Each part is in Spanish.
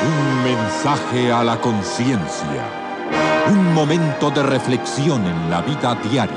Un mensaje a la conciencia. Un momento de reflexión en la vida diaria.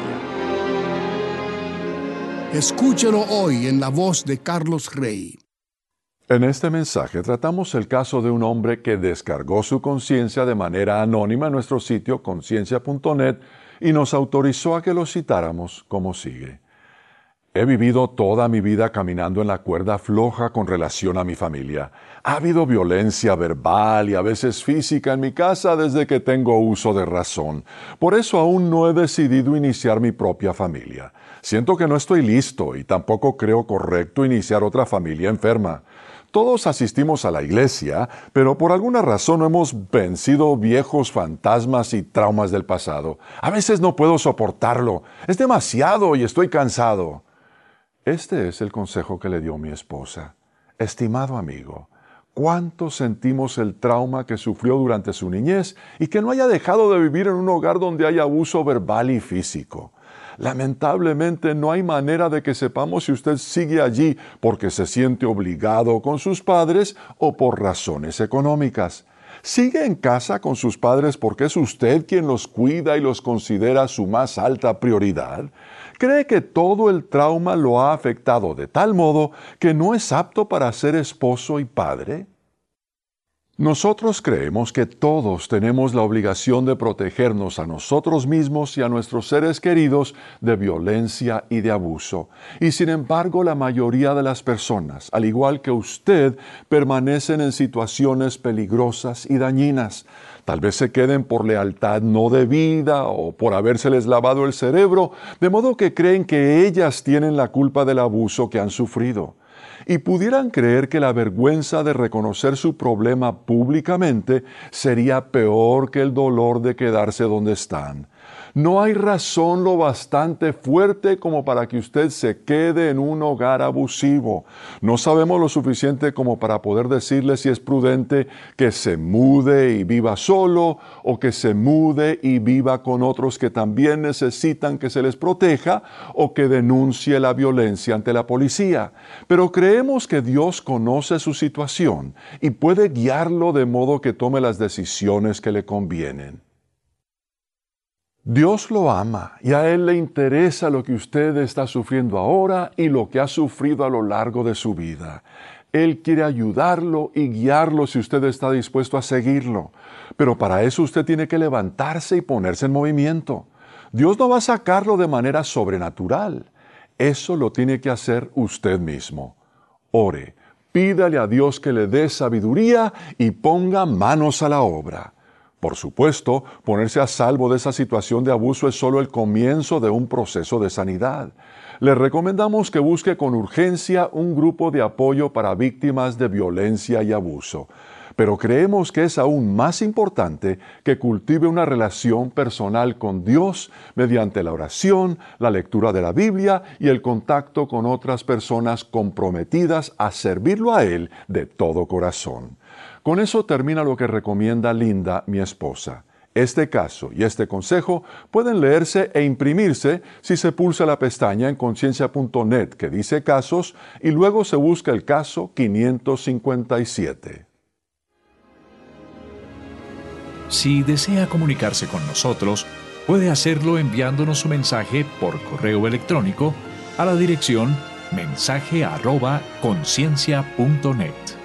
Escúchelo hoy en la voz de Carlos Rey. En este mensaje tratamos el caso de un hombre que descargó su conciencia de manera anónima en nuestro sitio conciencia.net y nos autorizó a que lo citáramos como sigue. He vivido toda mi vida caminando en la cuerda floja con relación a mi familia. Ha habido violencia verbal y a veces física en mi casa desde que tengo uso de razón. Por eso aún no he decidido iniciar mi propia familia. Siento que no estoy listo y tampoco creo correcto iniciar otra familia enferma. Todos asistimos a la iglesia, pero por alguna razón no hemos vencido viejos fantasmas y traumas del pasado. A veces no puedo soportarlo. Es demasiado y estoy cansado. Este es el consejo que le dio mi esposa. Estimado amigo, ¿cuánto sentimos el trauma que sufrió durante su niñez y que no haya dejado de vivir en un hogar donde hay abuso verbal y físico? Lamentablemente no hay manera de que sepamos si usted sigue allí porque se siente obligado con sus padres o por razones económicas. ¿Sigue en casa con sus padres porque es usted quien los cuida y los considera su más alta prioridad? ¿Cree que todo el trauma lo ha afectado de tal modo que no es apto para ser esposo y padre? Nosotros creemos que todos tenemos la obligación de protegernos a nosotros mismos y a nuestros seres queridos de violencia y de abuso. Y sin embargo, la mayoría de las personas, al igual que usted, permanecen en situaciones peligrosas y dañinas. Tal vez se queden por lealtad no debida o por habérseles lavado el cerebro, de modo que creen que ellas tienen la culpa del abuso que han sufrido. Y pudieran creer que la vergüenza de reconocer su problema públicamente sería peor que el dolor de quedarse donde están. No hay razón lo bastante fuerte como para que usted se quede en un hogar abusivo. No sabemos lo suficiente como para poder decirle si es prudente que se mude y viva solo o que se mude y viva con otros que también necesitan que se les proteja o que denuncie la violencia ante la policía. Pero creemos que Dios conoce su situación y puede guiarlo de modo que tome las decisiones que le convienen. Dios lo ama y a Él le interesa lo que usted está sufriendo ahora y lo que ha sufrido a lo largo de su vida. Él quiere ayudarlo y guiarlo si usted está dispuesto a seguirlo. Pero para eso usted tiene que levantarse y ponerse en movimiento. Dios no va a sacarlo de manera sobrenatural. Eso lo tiene que hacer usted mismo. Ore, pídale a Dios que le dé sabiduría y ponga manos a la obra. Por supuesto, ponerse a salvo de esa situación de abuso es solo el comienzo de un proceso de sanidad. Le recomendamos que busque con urgencia un grupo de apoyo para víctimas de violencia y abuso. Pero creemos que es aún más importante que cultive una relación personal con Dios mediante la oración, la lectura de la Biblia y el contacto con otras personas comprometidas a servirlo a Él de todo corazón. Con eso termina lo que recomienda Linda, mi esposa. Este caso y este consejo pueden leerse e imprimirse si se pulsa la pestaña en conciencia.net que dice casos y luego se busca el caso 557. Si desea comunicarse con nosotros, puede hacerlo enviándonos su mensaje por correo electrónico a la dirección mensaje@conciencia.net.